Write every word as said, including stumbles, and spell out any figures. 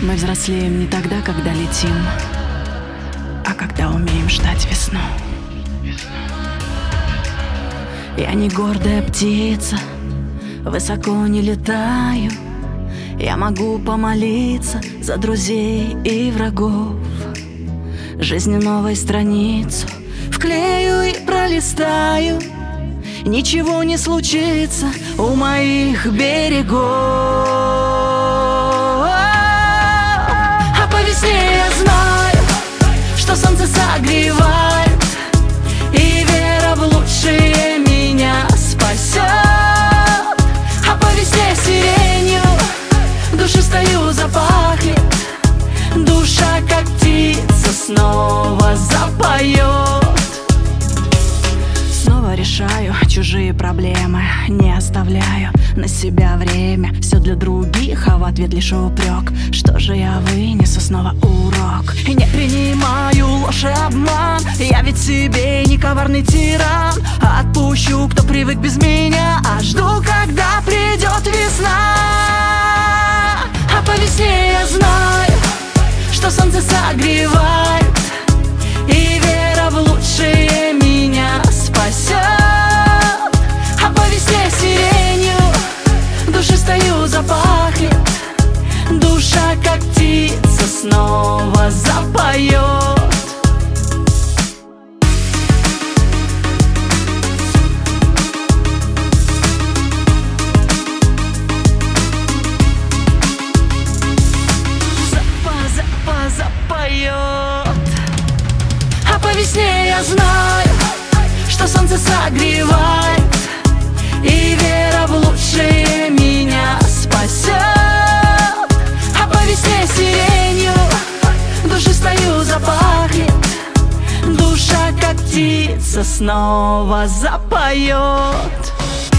Мы взрослеем не тогда, когда летим, а когда умеем ждать весну. Я не гордая птица, высоко не летаю. Я могу помолиться за друзей и врагов. Жизни новой страницу вклею и пролистаю. Ничего не случится у моих берегов. А по весне я знаю, что солнце согревает, и вера в лучшее меня спасет. А по весне сиренью в душе стою запахнет, душа, как птица, снова запоет. Снова решаю чужие проблемы, не оставляю на себя время. Все для других, а в ответ лишь упрек. Что же я вынесу снова урок? И не принимаю ложь и обман, я ведь себе не коварный тиран. Отпущу, кто привык без меня, а жду, когда придет весна. А по весне я знаю, что солнце согревает, и вера в лучшее меня спасет. А по весне сиренью в душе стою запахнет, душа, как птица, снова запоет. А по весне я знаю, что солнце согревает, и вера в лучшее меня спасет. А по весне сиренью в душе стою запахнет, душа, как птица, снова запоет.